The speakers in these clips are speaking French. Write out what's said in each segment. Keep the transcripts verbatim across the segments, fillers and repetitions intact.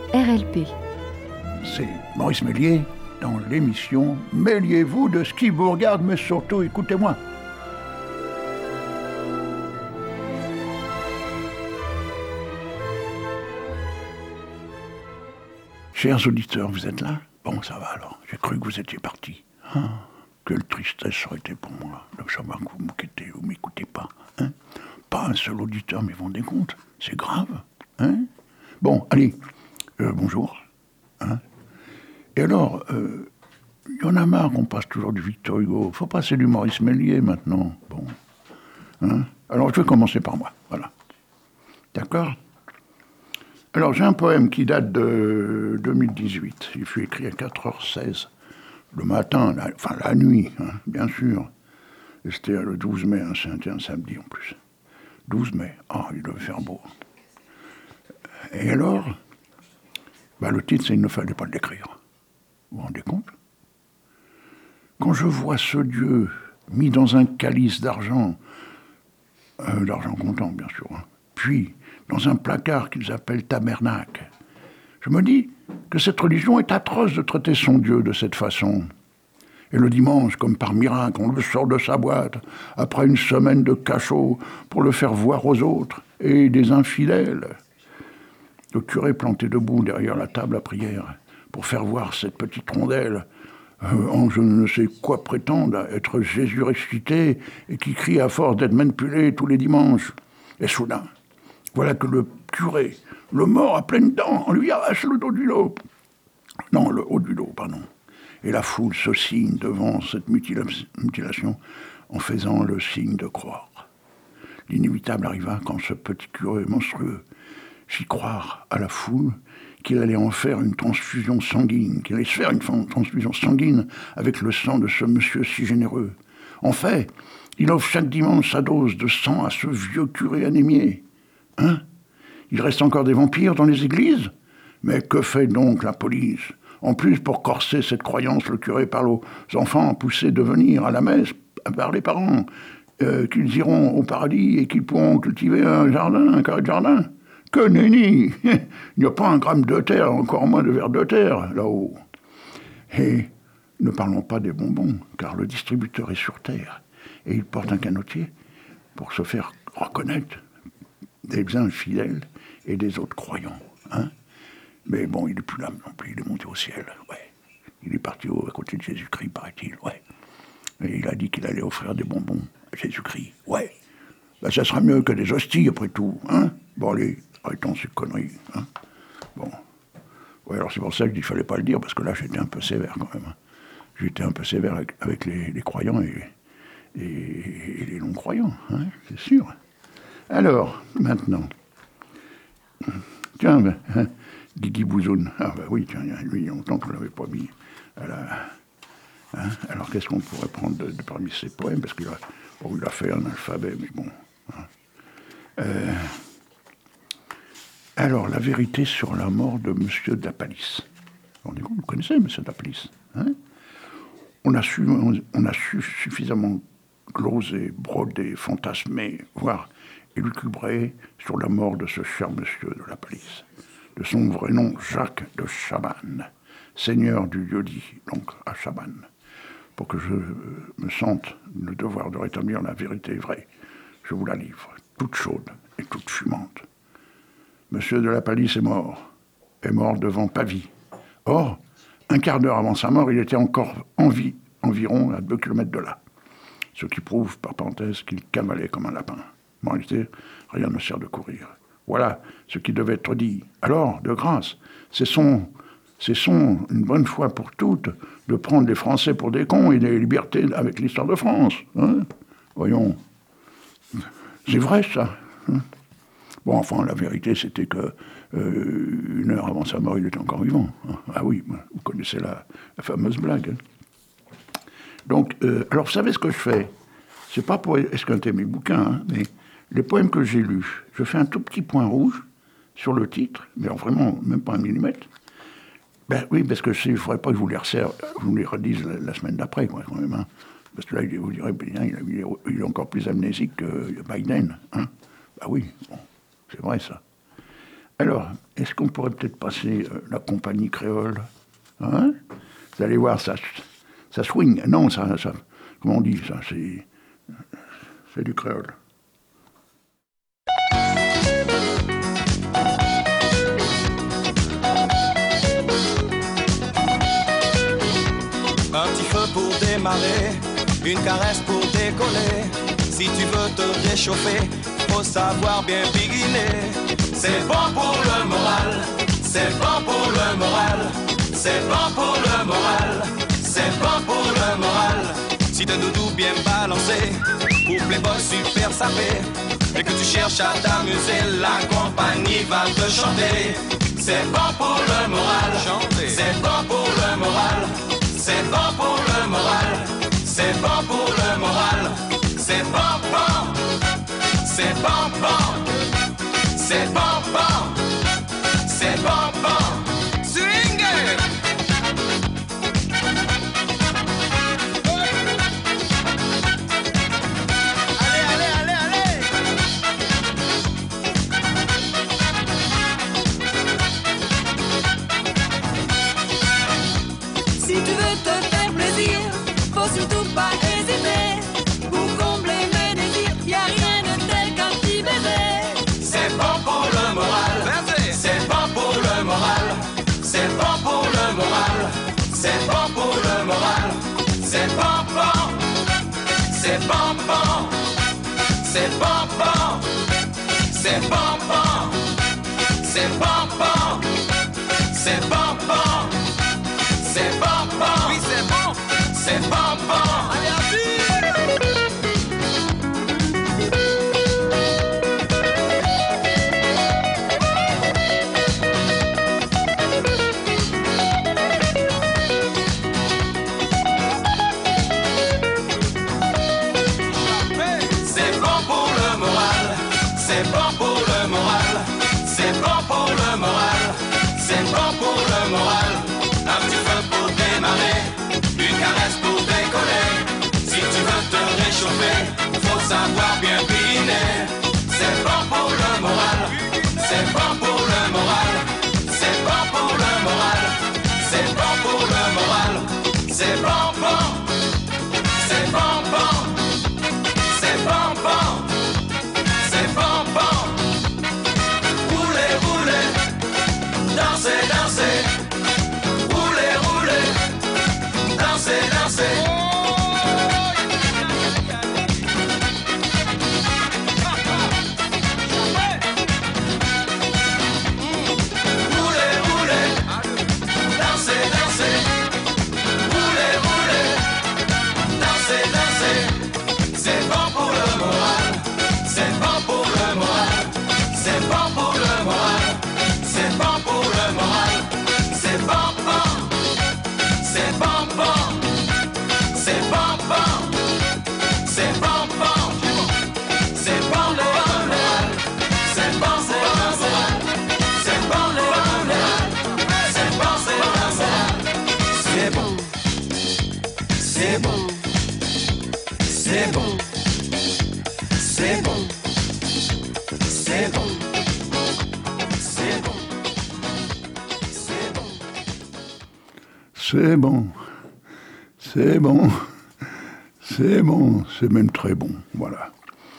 R L P. C'est Maurice Méliès dans l'émission « Mêliez-vous de ce qui vous regarde, mais surtout écoutez-moi ». Chers auditeurs, vous êtes là? Bon, ça va alors. J'ai cru que vous étiez partis. Ah, quelle tristesse ça aurait été pour moi de savoir que vous me quittez ou m'écoutez pas. Hein? Pas un seul auditeur, mais vous vous rendez compte? C'est grave. Hein? Bon, allez, euh, bonjour. Hein? Et alors, il euh, y en a marre qu'on passe toujours du Victor Hugo. Faut passer du Maurice Méliès maintenant. Bon. Hein? Alors, je vais commencer par moi. Voilà. D'accord? Alors, j'ai un poème qui date de deux mille dix-huit. Il fut écrit à quatre heures seize, le matin, la, enfin la nuit, hein, bien sûr. Et c'était le douze mai, hein, c'était un samedi en plus. douze mai, ah, il devait faire beau. Et alors, bah, le titre, c'est « Il ne fallait pas l'écrire ». Vous vous rendez compte? Quand je vois ce Dieu mis dans un calice d'argent, euh, d'argent comptant, bien sûr, hein, puis dans un placard qu'ils appellent tabernacle, je me dis que cette religion est atroce de traiter son Dieu de cette façon. Et le dimanche, comme par miracle, on le sort de sa boîte, après une semaine de cachot, pour le faire voir aux autres, et des infidèles. Le curé planté debout derrière la table à prière, pour faire voir cette petite rondelle, euh, en je ne sais quoi prétendre être Jésus ressuscité, et qui crie à force d'être manipulé tous les dimanches. Et soudain, voilà que le curé, le mort à pleines dents, on lui arrache le dos du dos. Non, le haut du dos, pardon. Et la foule se signe devant cette mutila- mutilation en faisant le signe de croire. L'inévitable arriva quand ce petit curé monstrueux fit croire à la foule qu'il allait en faire une transfusion sanguine, qu'il allait se faire une transfusion sanguine avec le sang de ce monsieur si généreux. En fait, il offre chaque dimanche sa dose de sang à ce vieux curé anémié. Hein? Il reste encore des vampires dans les églises? Mais que fait donc la police? En plus, pour corser cette croyance, le curé parle aux enfants poussés de venir à la messe par les parents, euh, qu'ils iront au paradis et qu'ils pourront cultiver un jardin, un carré de jardin. Que nenni! Il n'y a pas un gramme de terre, encore moins de vers de terre, là-haut. Et ne parlons pas des bonbons, car le distributeur est sur terre, et il porte un canotier pour se faire reconnaître des infidèles et des autres croyants. Hein? Mais bon, il n'est plus là non plus, il est monté au ciel, ouais. Il est parti au, à côté de Jésus-Christ, paraît-il, ouais. Et il a dit qu'il allait offrir des bonbons à Jésus-Christ, ouais. Ben, ça sera mieux que des hosties, après tout, hein. Bon, allez, arrêtons ces conneries, hein. Bon. Ouais, alors c'est pour ça que je dis qu'il ne fallait pas le dire, parce que là, j'étais un peu sévère, quand même. Hein. J'étais un peu sévère avec, avec les, les croyants et, et, et les non-croyants, hein, c'est sûr. Alors, maintenant... Tiens, ben... Hein, Guigui Bouzoun. Ah ben oui, tiens, lui, il y a longtemps qu'on ne l'avait pas mis à la... Hein? Alors, qu'est-ce qu'on pourrait prendre de, de parmi ses poèmes? Parce qu'il a, bon, il a fait un alphabet, mais bon. Hein. Euh... Alors, la vérité sur la mort de Monsieur de la Palisse. Vous vous connaissez Monsieur de la Palisse, hein? On a su, on, on a su suffisamment gloser, broder, fantasmer, voire élucubrer sur la mort de ce cher Monsieur de la Palisse. De son vrai nom, Jacques de Chabannes, seigneur du lieu-dit, donc à Chabannes, pour que je me sente le devoir de rétablir la vérité vraie. Je vous la livre, toute chaude et toute fumante. Monsieur de la Palisse est mort, est mort devant Pavie. Or, un quart d'heure avant sa mort, il était encore en vie, environ à deux kilomètres de là. Ce qui prouve, par parenthèse, qu'il cavalait comme un lapin. En réalité, rien ne sert de courir. Voilà ce qui devait être dit. Alors, de grâce, cessons, cessons une bonne fois pour toutes de prendre les Français pour des cons et des libertés avec l'histoire de France. Hein? Voyons, c'est vrai ça. Hein? Bon, enfin, la vérité, c'était que euh, une heure avant sa mort, il était encore vivant. Hein? Ah oui, vous connaissez la, la fameuse blague. Hein? Donc, euh, alors, vous savez ce que je fais? C'est pas pour esquinter mes bouquins, hein, mais les poèmes que j'ai lus, je fais un tout petit point rouge sur le titre, mais alors vraiment, même pas un millimètre. Ben oui, parce que il ne faudrait pas que je vous les resserre, je vous les redise la, la semaine d'après, quoi, quand même. Hein. Parce que là, vous direz, bien, il, est, il est encore plus amnésique que Biden. Hein. Ben oui, bon, c'est vrai ça. Alors, est-ce qu'on pourrait peut-être passer euh, la compagnie créole, hein? Vous allez voir, ça, ça swing. Non, ça, ça, comment on dit ça? C'est, c'est du créole. Un petit feu pour démarrer, une caresse pour décoller. Si tu veux te réchauffer, faut savoir bien biguiner. C'est bon pour le moral, c'est bon pour le moral, c'est bon pour le moral, c'est bon pour le moral. Si t'as doudou bien balancé, ou playboy super sapé, et que tu cherches à t'amuser, la compagnie va te chanter. C'est bon pour le moral, c'est bon pour le moral, c'est bon pour le moral, c'est bon pour le moral, c'est bon bon, c'est bon bon, c'est bon bon, c'est bon bon, swing it. Allez, allez, allez, allez. Si tu veux te faire plaisir, faut surtout pas hésiter. Pour combler mes désirs, y'a rien de tel qu'un petit baiser. C'est bon pour le moral, c'est bon pour le moral, c'est bon pour le moral, c'est bon pour le moral, c'est bon bon, c'est bon bon, c'est bon bon, c'est bon bon, c'est bon bon, c'est bon bon, c'est bon bon, oui c'est bon, c'est bon bon, allez à vie. C'est bon pour le moral, c'est bon pour le moral, c'est bon pour le moral, c'est bon pour le moral. Un petit feu pour démarrer, une caresse pour décoller. Si tu veux te réchauffer, faut savoir bien biner. C'est bon pour le moral, c'est bon pour le moral, c'est bon pour le moral, c'est bon pour le moral, c'est bon bon, c'est bon bon. C'est bon bon, c'est bon bon. Roulez, roulez, dansez, dansez. Roulez, roulez, dansez, dansez. Roulez, roulez, dansez, dansez. Roulez, roulez, dansez, dansez. C'est bon pour le moral, c'est bon pour le moral, c'est bon pour le moral, c'est bon pour le moral, c'est bon bon, c'est bon bon, c'est bon bon, c'est bon bon, c'est bon le moral, c'est bon c'est bon moral, c'est bon le moral, c'est bon c'est bon moral, c'est bon, c'est bon. C'est bon, c'est bon, c'est bon, c'est bon, c'est bon. C'est bon, c'est bon, c'est bon, c'est même très bon, voilà.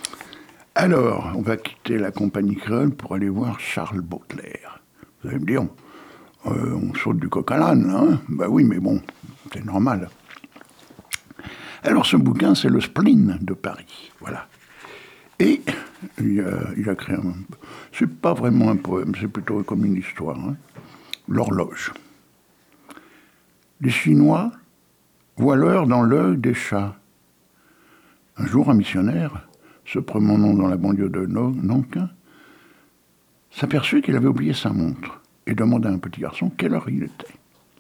Alors, on va quitter la compagnie créole pour aller voir Charles Baudelaire. Vous allez me dire, euh, on saute du coq à l'âne, hein? Ben oui, mais bon, c'est normal. Alors, ce bouquin, c'est le Spleen de Paris, voilà. Et il a, il a créé un... C'est pas vraiment un poème, c'est plutôt comme une histoire, hein. L'horloge. Les Chinois voient l'heure dans l'œil des chats. Un jour, un missionnaire, se promenant dans la banlieue de Nankin, s'aperçut qu'il avait oublié sa montre et demanda à un petit garçon quelle heure il était.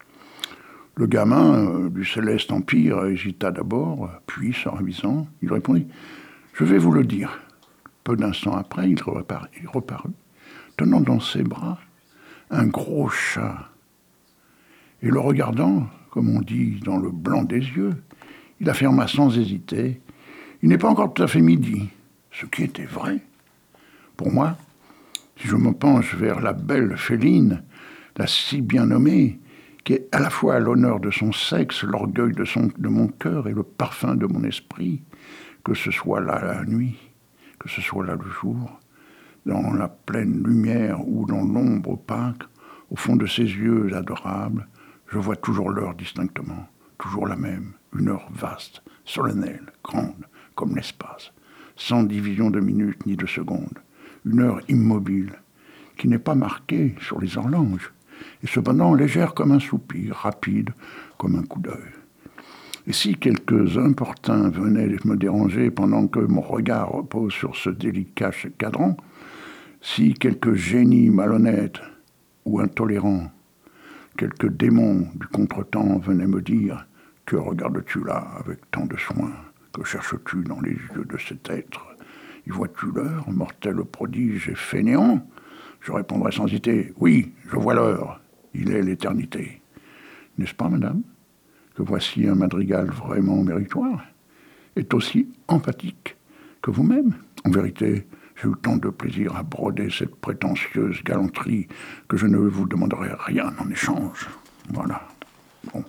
Le gamin euh, du céleste empire hésita d'abord, puis, se ravisant, il répondit « Je vais vous le dire ». Peu d'instants après, il reparut, il reparut, tenant dans ses bras un gros chat. Et le regardant, comme on dit, dans le blanc des yeux, il affirma sans hésiter « Il n'est pas encore tout à fait midi », ce qui était vrai. Pour moi, Si je me penche vers la belle Féline, la si bien nommée, qui est à la fois l'honneur de son sexe, l'orgueil de, son, de mon cœur et le parfum de mon esprit, que ce soit là la nuit, que ce soit là le jour, dans la pleine lumière ou dans l'ombre opaque, au fond de ses yeux adorables, je vois toujours l'heure distinctement, toujours la même, une heure vaste, solennelle, grande, comme l'espace, sans division de minutes ni de secondes, une heure immobile, qui n'est pas marquée sur les horloges, et cependant légère comme un soupir, rapide comme un coup d'œil. Et si quelques importuns venaient me déranger pendant que mon regard repose sur ce délicat cadran, si quelques génies malhonnêtes ou intolérants, quelques démons du contretemps venaient me dire « Que regardes-tu là avec tant de soin? Que cherches-tu dans les yeux de cet être? Y vois-tu l'heure, mortel prodige et fainéant ?» Je répondrais sans hésiter « Oui, je vois l'heure, il est l'éternité. » N'est-ce pas, madame, que voici un madrigal vraiment méritoire, est aussi empathique que vous-même? En vérité, j'ai eu tant de plaisir à broder cette prétentieuse galanterie que je ne vous demanderai rien en échange. Voilà. Bon.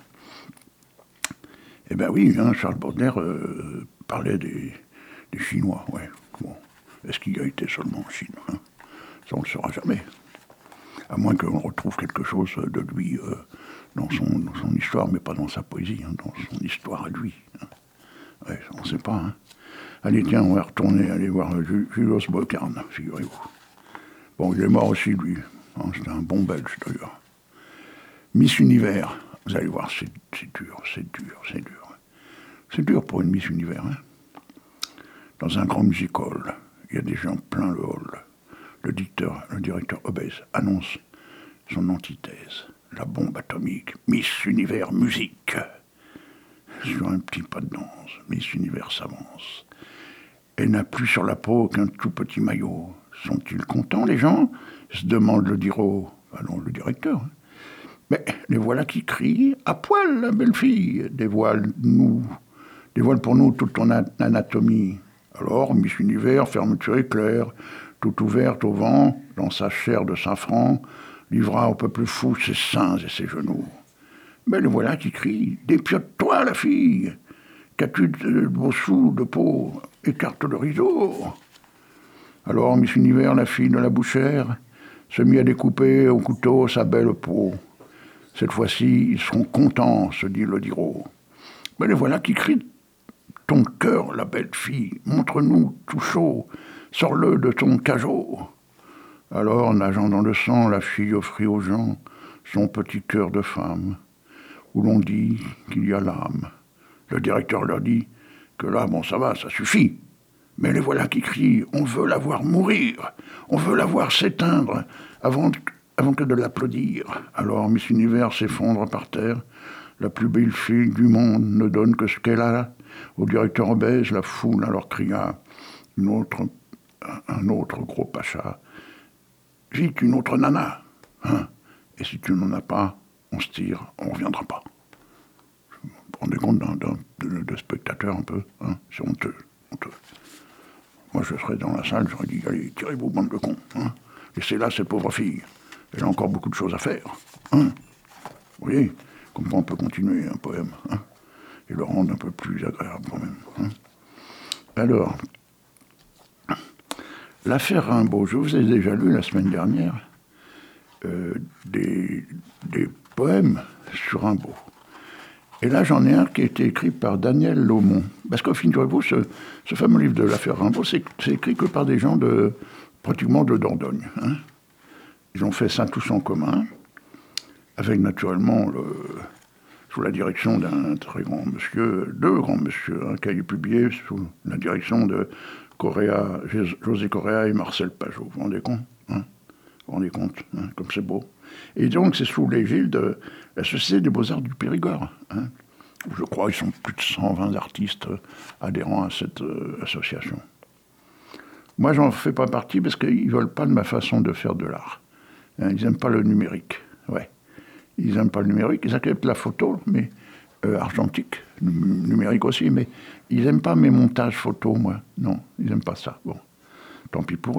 Eh bien oui, hein, Charles Baudelaire euh, parlait des, des Chinois. Ouais. Bon. Est-ce qu'il a été seulement en Chine, hein? Ça, on ne le saura jamais. À moins qu'on retrouve quelque chose de lui euh, dans, son, dans son histoire, mais pas dans sa poésie, hein, dans son histoire à lui. Hein. Ouais, on ne sait pas. Hein. Allez, tiens, on va retourner, aller voir Julius Bocarn, figurez-vous. Bon, il est mort aussi, lui. Hein, c'était un bon Belge, d'ailleurs. Miss Univers, vous allez voir, c'est, c'est dur, c'est dur, c'est dur. C'est dur pour une Miss Univers. Hein. Dans un grand music-hall, il y a des gens plein le hall. Le dicteur, le directeur obèse annonce son antithèse, la bombe atomique, Miss Univers musique. Sur un petit pas de danse, Miss Univers s'avance. Elle n'a plus sur la peau qu'un tout petit maillot. Sont-ils contents, les gens? Se demande le diro, allons, le directeur. Mais les voilà qui crient « À poil, la belle fille !» Dévoile-nous, dévoile pour nous toute ton anatomie. Alors, Miss Univers, fermeture éclair, toute ouverte au vent, dans sa chair de safran, livra au peuple fou ses seins et ses genoux. Mais le voilà qui crie « Dépiote-toi, la fille! Qu'as-tu de beaux sous de peau? Écarte le rideau !» Alors Miss Univers, la fille de la bouchère, se mit à découper au couteau sa belle peau. Cette fois-ci, ils seront contents, se dit le diro. Mais le voilà qui crie « Ton cœur, la belle fille, montre-nous tout chaud, sors-le de ton cajot !» Alors, nageant dans le sang, la fille offrit aux gens son petit cœur de femme, où l'on dit qu'il y a l'âme. Le directeur leur dit que là, bon, ça va, ça suffit. Mais les voilà qui crient « On veut la voir mourir, on veut la voir s'éteindre avant, avant que de l'applaudir. » Alors Miss Univers s'effondre par terre. La plus belle fille du monde ne donne que ce qu'elle a. Au directeur obèse, la foule alors cria une autre, un autre gros pacha. « Vite, une autre nana, hein. Et si tu n'en as pas, on se tire, on ne reviendra pas. » Vous vous rendez compte d'un, d'un, de, de spectateur un peu, hein. C'est honteux, honteux. Moi, je serais dans la salle, j'aurais dit, allez, tirez-vous, bande de cons. Hein. Laissez là cette pauvre fille. Elle a encore beaucoup de choses à faire. Hein. Vous voyez, comme quoi on peut continuer un poème, hein, et le rendre un peu plus agréable quand même. Hein. Alors, l'affaire Rimbaud, je vous ai déjà lu la semaine dernière euh, des, des poèmes sur Rimbaud. Et là, j'en ai un qui a été écrit par Daniel Laumont. Parce qu'au figurez-vous, ce, ce fameux livre de l'affaire Rimbaud, c'est, c'est écrit que par des gens de, pratiquement de Dordogne. Hein. Ils ont fait ça tous en commun, avec naturellement, le, sous la direction d'un très grand monsieur, deux grands monsieur, hein, qui a été publié sous la direction de Correa, José Correa et Marcel Pajot. Vous vous rendez compte, hein? Vous vous rendez compte, hein, comme c'est beau. Et donc, c'est sous l'égide de la Société des Beaux-Arts du Périgord. Hein, où je crois qu'ils sont plus de cent vingt artistes adhérents à cette euh, association. Moi, j'en fais pas partie parce qu'ils ne veulent pas de ma façon de faire de l'art. Hein, ils n'aiment pas le numérique. Ouais. Ils n'aiment pas le numérique. Ils acceptent la photo, mais euh, argentique, numérique aussi, mais ils n'aiment pas mes montages photos, moi. Non, ils n'aiment pas ça. Bon, tant pis pour eux. Hein.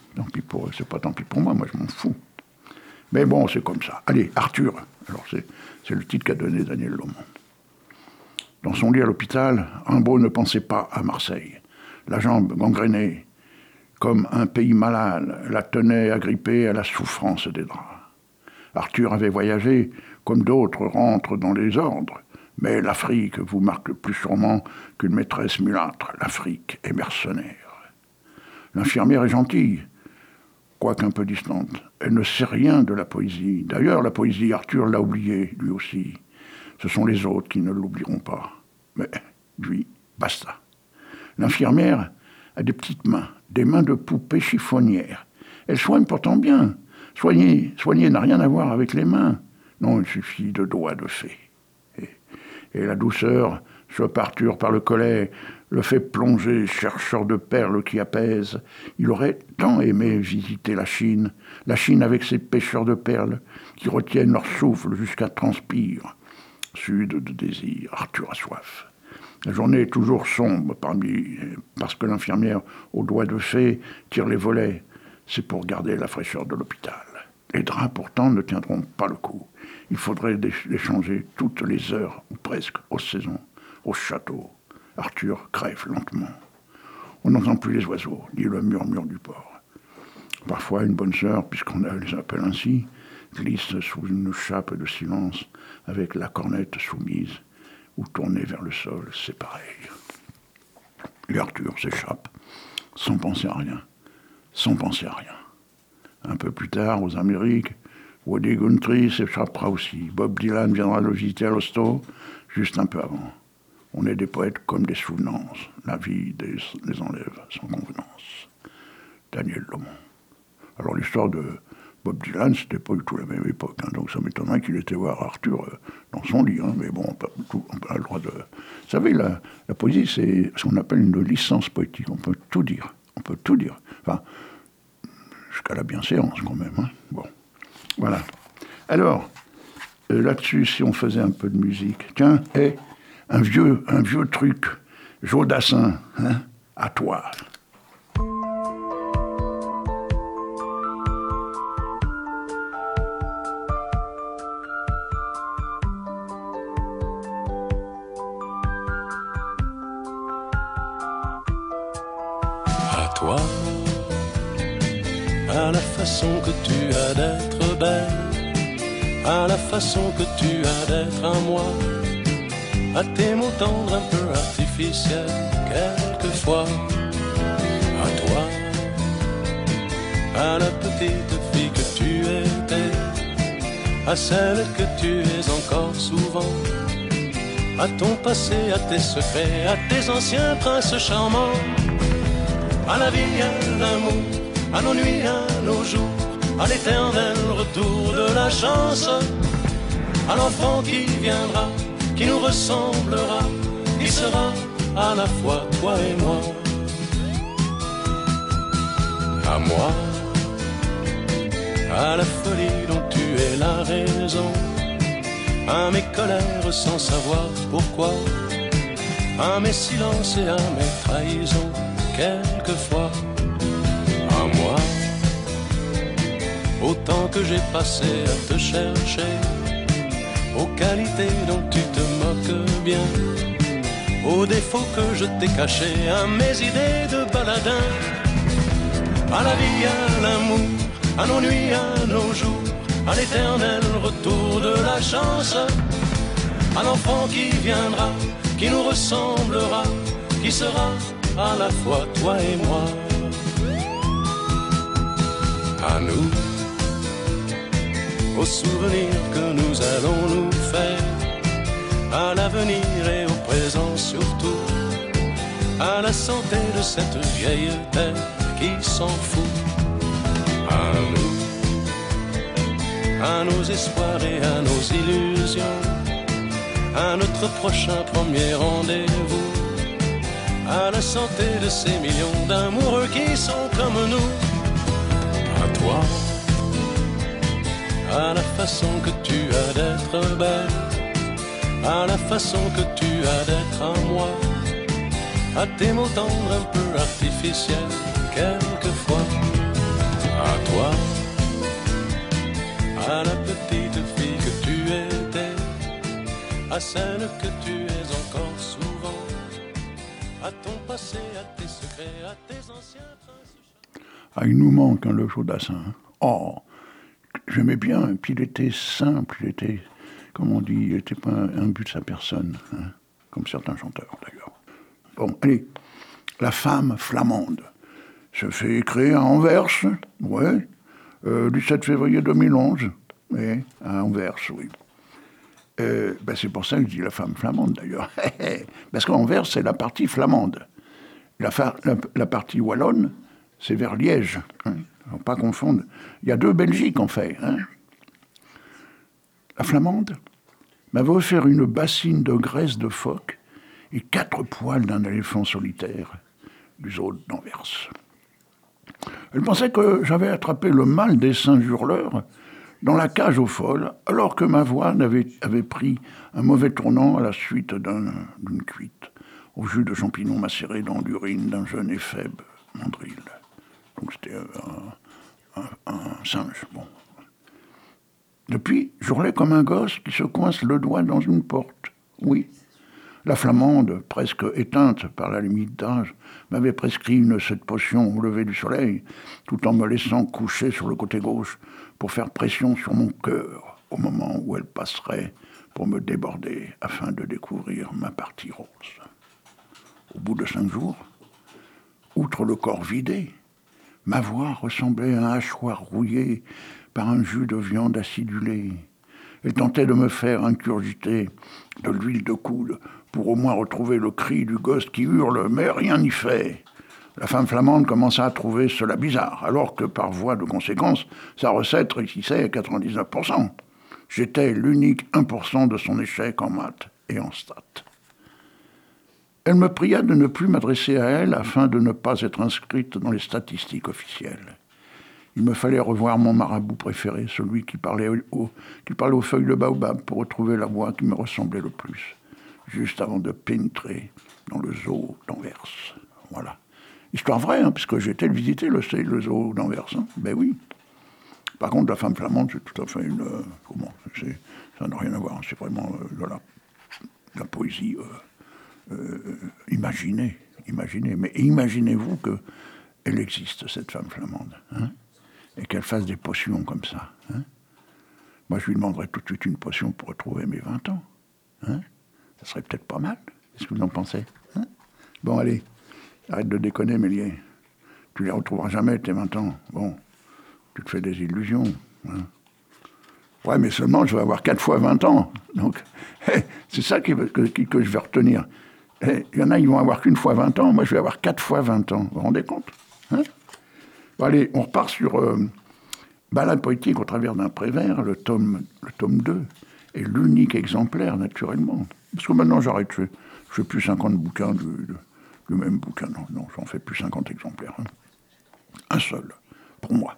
Tant pis pour eux, c'est pas tant pis pour moi, moi je m'en fous. Mais bon, c'est comme ça. Allez, Arthur. Alors c'est, c'est le titre qu'a donné Daniel Lomont. Dans son lit à l'hôpital, Rimbaud ne pensait pas à Marseille. La jambe gangrénée, comme un pays malade, la tenait agrippée à la souffrance des draps. Arthur avait voyagé, comme d'autres rentrent dans les ordres, mais l'Afrique vous marque plus sûrement qu'une maîtresse mulâtre. L'Afrique est mercenaire. L'infirmière est gentille, quoique un peu distante. Elle ne sait rien de la poésie. D'ailleurs, la poésie, Arthur l'a oubliée, lui aussi. Ce sont les autres qui ne l'oublieront pas. Mais lui, basta. L'infirmière a des petites mains, des mains de poupée chiffonnière. Elle soigne pourtant bien. Soigner, soigner n'a rien à voir avec les mains. Non, il suffit de doigts de fée. Et, et la douceur, chope Arthur par le collet, le fait plonger, chercheur de perles qui apaisent. Il aurait tant aimé visiter la Chine, la Chine avec ses pêcheurs de perles qui retiennent leur souffle jusqu'à transpire. Sud de désir, Arthur a soif. La journée est toujours sombre parmi, parce que l'infirmière, aux doigts de fée, tire les volets. C'est pour garder la fraîcheur de l'hôpital. Les draps, pourtant, ne tiendront pas le coup. Il faudrait les changer toutes les heures, ou presque, aux saisons, au château. Arthur crève lentement. On n'entend plus les oiseaux, ni le murmure du port. Parfois, une bonne sœur, puisqu'on les appelle ainsi, glisse sous une chape de silence, avec la cornette soumise, ou tournée vers le sol, c'est pareil. Et Arthur s'échappe, sans penser à rien. Sans penser à rien. Un peu plus tard, aux Amériques, Woody Guthrie s'échappera aussi. Bob Dylan viendra le visiter à l'hosto, juste un peu avant. On est des poètes comme des souvenances. La vie des, les enlève sans convenance. Daniel Lomont. Alors l'histoire de Bob Dylan, c'était pas du tout la même époque, hein, donc ça m'étonnerait qu'il était voir Arthur euh, dans son lit, hein, mais bon, on, peut, tout, on a le droit de... Vous savez, la, la poésie, c'est ce qu'on appelle une licence poétique, on peut tout dire, on peut tout dire. Enfin, jusqu'à la bienséance quand même, hein. Bon, voilà. Alors, euh, là-dessus, si on faisait un peu de musique, tiens, et un vieux, un vieux truc, Joe Dassin, hein, à toi. Toi, à la façon que tu as d'être belle, à la façon que tu as d'être à moi, à tes mots tendres un peu artificiels, quelquefois, à toi, à la petite fille que tu étais, à celle que tu es encore souvent, à ton passé, à tes secrets, à tes anciens princes charmants. À la vie, à l'amour, à nos nuits, à nos jours, à l'éternel retour de la chance, à l'enfant qui viendra, qui nous ressemblera, qui sera à la fois toi et moi. À moi, à la folie dont tu es la raison, à mes colères sans savoir pourquoi, à mes silences et à mes trahisons. Quelquefois, à moi, au temps que j'ai passé à te chercher, aux qualités dont tu te moques bien, aux défauts que je t'ai cachés, à mes idées de baladin, à la vie, à l'amour, à nos nuits, à nos jours, à l'éternel retour de la chance, à l'enfant qui viendra, qui nous ressemblera, qui sera à la fois toi et moi. À nous, aux souvenirs que nous allons nous faire, à l'avenir et au présent surtout, à la santé de cette vieille terre qui s'en fout. À nous, à nos espoirs et à nos illusions, à notre prochain premier rendez-vous, à la santé de ces millions d'amoureux qui sont comme nous. À toi, à la façon que tu as d'être belle, à la façon que tu as d'être à moi, à tes mots tendres un peu artificiels quelquefois. À toi, à la petite fille que tu étais, à celle que tu es encore souvent, à ton passé, à tes secrets, à tes anciens princes. Ah, il nous manque hein, le Jodassin. Oh, j'aimais bien, et puis il était simple, il était, comme on dit, il n'était pas un, un but de sa personne, hein, comme certains chanteurs d'ailleurs. Bon, allez, La femme flamande. Se fait créer à Anvers, ouais, euh, du sept février deux mille onze, oui, à Anvers, oui. Euh, ben c'est pour ça que je dis la femme flamande d'ailleurs. Parce qu'Anvers, c'est la partie flamande. La, fa- la, la partie wallonne, c'est vers Liège. Il hein. ne faut pas confondre. Il y a deux Belgiques en fait. Hein. La flamande m'avait offert une bassine de graisse de phoque et quatre poils d'un éléphant solitaire du zoo d'Anvers. Elle pensait que j'avais attrapé le mal des singes hurleurs dans la cage aux folles, alors que ma voix avait, avait pris un mauvais tournant à la suite d'un, d'une cuite au jus de champignons macérés dans l'urine d'un jeune éphèbe mandrille. Donc c'était un, un, un singe, bon. Depuis, j'hurlais comme un gosse qui se coince le doigt dans une porte. Oui, la flamande, presque éteinte par la limite d'âge, m'avait prescrit une cette potion au lever du soleil, tout en me laissant coucher sur le côté gauche pour faire pression sur mon cœur au moment où elle passerait pour me déborder afin de découvrir ma partie rose. Au bout de cinq jours, outre le corps vidé, ma voix ressemblait à un hachoir rouillé par un jus de viande acidulée. Elle tentait de me faire incurgiter de l'huile de coude pour au moins retrouver le cri du gosse qui hurle, mais rien n'y fait. La femme flamande commença à trouver cela bizarre, alors que par voie de conséquence, sa recette réussissait à quatre-vingt-dix-neuf pour cent. J'étais l'unique un pour cent de son échec en maths et en stats. Elle me pria de ne plus m'adresser à elle afin de ne pas être inscrite dans les statistiques officielles. Il me fallait revoir mon marabout préféré, celui qui parlait, au, qui parlait aux feuilles de baobab pour retrouver la voix qui me ressemblait le plus, juste avant de pénétrer dans le zoo d'Anvers. Voilà. Histoire vraie, hein, puisque j'ai été le visiter, le, le zoo d'Anvers. Hein. Ben oui. Par contre, la femme flamande, c'est tout à fait une... Euh, comment c'est, ça n'a rien à voir. C'est vraiment euh, de, la, de la poésie euh, euh, imaginée. imaginée. Mais imaginez-vous qu'elle existe, cette femme flamande. Hein, et qu'elle fasse des potions comme ça. Hein. Moi, je lui demanderais tout de suite une potion pour retrouver mes vingt ans. Hein. Ça serait peut-être pas mal. Qu'est-ce que vous en pensez? Hein? Bon, allez. Arrête de déconner, Méliès. Tu les retrouveras jamais, tes vingt ans. Bon, tu te fais des illusions. Hein. Ouais, mais seulement, je vais avoir quatre fois vingt ans. Donc, hey, c'est ça qui, que, que je vais retenir. Il hey, y en a, ils vont avoir qu'une fois vingt ans. Moi, je vais avoir quatre fois vingt ans. Vous vous rendez compte? Hein? Bon, allez, on repart sur euh, Balade poétique au travers d'un Prévert, le tome, le tome deux, est l'unique exemplaire, naturellement. Parce que maintenant, j'arrête. Je ne fais plus cinquante bouquins de... de le même bouquin, non, non, j'en fais plus cinquante exemplaires. Hein. Un seul, pour moi.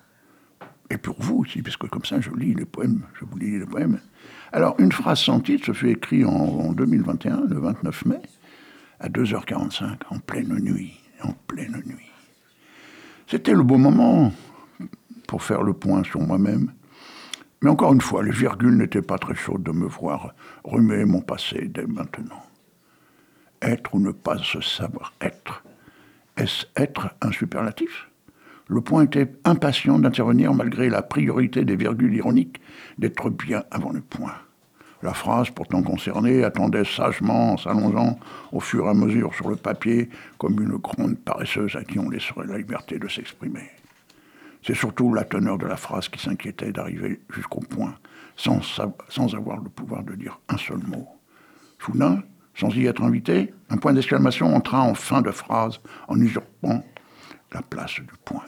Et pour vous aussi, parce que comme ça, je lis les poèmes, je vous lis les poèmes. Alors, une phrase sans titre se fait écrire en, en deux mille vingt et un, le vingt-neuf mai, à deux heures quarante-cinq, en pleine nuit, en pleine nuit. C'était le beau moment pour faire le point sur moi-même. Mais encore une fois, les virgules n'étaient pas très chaudes de me voir remuer mon passé dès maintenant. Être ou ne pas se savoir être. Est-ce être un superlatif? Le point était impatient d'intervenir malgré la priorité des virgules ironiques, d'être bien avant le point. La phrase pourtant concernée attendait sagement en s'allongeant au fur et à mesure sur le papier comme une grande paresseuse à qui on laisserait la liberté de s'exprimer. C'est surtout la teneur de la phrase qui s'inquiétait d'arriver jusqu'au point, sans, sans avoir le pouvoir de dire un seul mot. Soudain, sans y être invité, un point d'exclamation entra en fin de phrase en usurpant la place du point.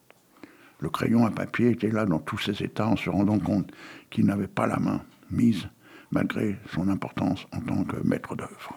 Le crayon à papier était là dans tous ses états en se rendant compte qu'il n'avait pas la main mise malgré son importance en tant que maître d'œuvre.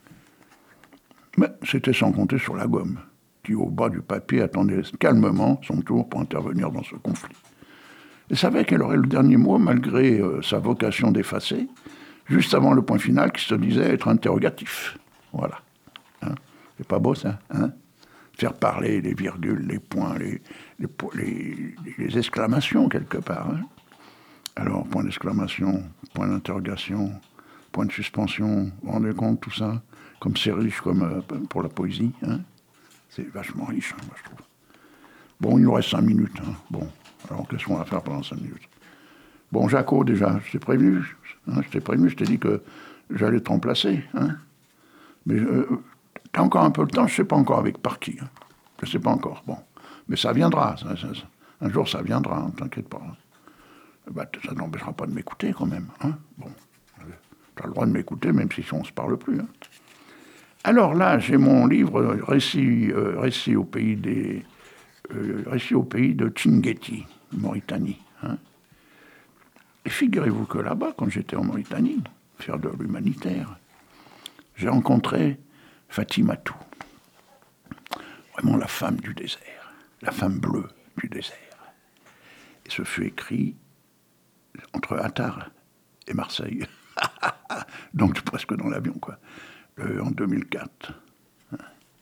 Mais c'était sans compter sur la gomme qui, au bas du papier, attendait calmement son tour pour intervenir dans ce conflit. Elle savait qu'elle aurait le dernier mot malgré euh, sa vocation d'effacer, juste avant le point final qui se disait être interrogatif. Voilà. Hein, c'est pas beau, ça, hein? Faire parler les virgules, les points, les, les, les, les exclamations quelque part. Hein. Alors, point d'exclamation, point d'interrogation, point de suspension, vous vous rendez compte, tout ça, comme c'est riche comme euh, pour la poésie. Hein. C'est vachement riche, hein, moi, je trouve. Bon, il nous reste cinq minutes. Hein. Bon, alors qu'est-ce qu'on va faire pendant cinq minutes? Bon, Jaco, déjà, je t'ai prévenu. Hein, je t'ai prévenu, je t'ai dit que j'allais te remplacer. Hein. Mais euh, t'as encore un peu le temps, je ne sais pas encore avec par qui. Hein. Je ne sais pas encore. Bon, mais ça viendra. Ça, ça, ça. Un jour, ça viendra, ne hein, t'inquiète pas. Hein. Bah, ça n'empêchera pas de m'écouter, quand même. Hein. Bon, tu as le droit de m'écouter, même si on ne se parle plus. Hein. Alors là, j'ai mon livre « Récit, euh, Récit au pays des... Euh, récit au pays de Tchinguetti, Mauritanie. Hein. Et figurez-vous que là-bas, quand j'étais en Mauritanie, faire de l'humanitaire, j'ai rencontré Fatimatou, vraiment la femme du désert, la femme bleue du désert. Et ce fut écrit entre Attar et Marseille, donc presque dans l'avion, quoi, euh, en deux mille quatre. Hein.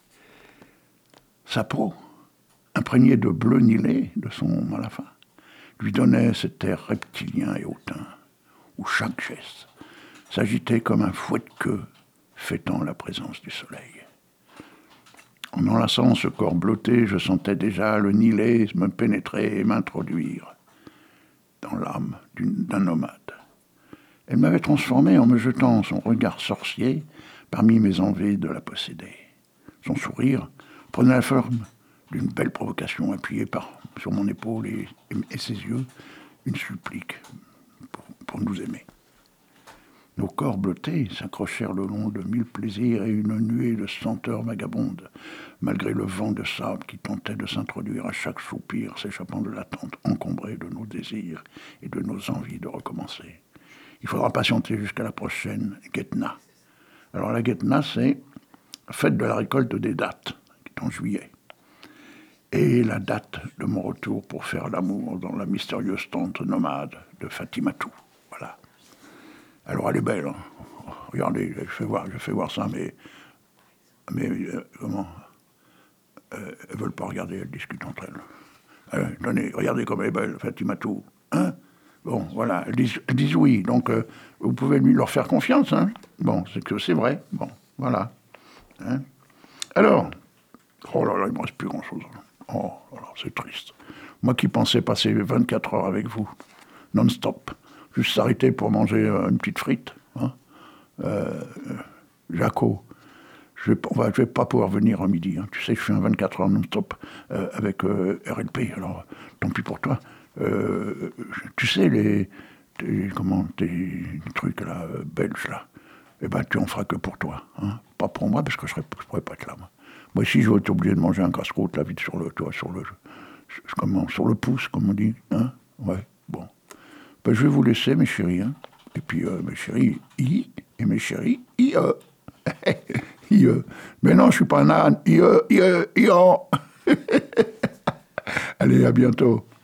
Sa peau, imprégné de bleu nilé de son malafa, lui donnait cet air reptilien et hautain, où chaque geste s'agitait comme un fouet de queue fêtant la présence du soleil. En enlaçant ce corps bleuté, je sentais déjà le nilé me pénétrer et m'introduire dans l'âme d'un nomade. Elle m'avait transformé en me jetant son regard sorcier parmi mes envies de la posséder. Son sourire prenait la forme d'une belle provocation appuyée par, sur mon épaule et, et, et ses yeux, une supplique pour, pour nous aimer. Nos corps bleutés s'accrochèrent le long de mille plaisirs et une nuée de senteurs vagabondes, malgré le vent de sable qui tentait de s'introduire à chaque soupir s'échappant de l'attente encombrée de nos désirs et de nos envies de recommencer. Il faudra patienter jusqu'à la prochaine Guetna. Alors la Guetna, c'est la fête de la récolte des dattes, qui est en juillet. Et la date de mon retour pour faire l'amour dans la mystérieuse tente nomade de Fatimatou. Voilà. Alors elle est belle. Hein. Regardez, je fais voir, je fais voir ça, mais, mais euh, comment euh, elles ne veulent pas regarder, elles discutent entre elles. Euh, tenez, regardez comme elle est belle, Fatimatou. Hein? Bon, voilà, elles disent, elles disent oui, donc euh, vous pouvez lui leur faire confiance. Hein? Bon, c'est que c'est vrai. Bon, voilà. Hein? Alors, oh là là, il ne me reste plus grand-chose. Oh, alors c'est triste. Moi qui pensais passer vingt-quatre heures avec vous, non-stop, juste s'arrêter pour manger euh, une petite frite. Hein. Euh, Jaco, je ne vais pas pouvoir venir à midi. Hein. Tu sais, je fais un vingt-quatre heures non-stop euh, avec euh, R L P, alors tant pis pour toi. Euh, tu sais, les, tes, comment, tes trucs là, belges, là, eh ben, tu en feras que pour toi. Hein. Pas pour moi, parce que je ne pourrais pas être là. Moi. Moi, ici, je vais être obligé de manger un casse-croûte, là, vite sur le, toi, sur le, comment, sur le pouce, comme on dit. Hein. Ouais, bon. Ben, je vais vous laisser, mes chéris. Hein. Et puis, euh, mes chéris, I, et mes chéris, I, E. I, E. Mais non, je ne suis pas un âne. I, E, I, E, I, E. Allez, à bientôt.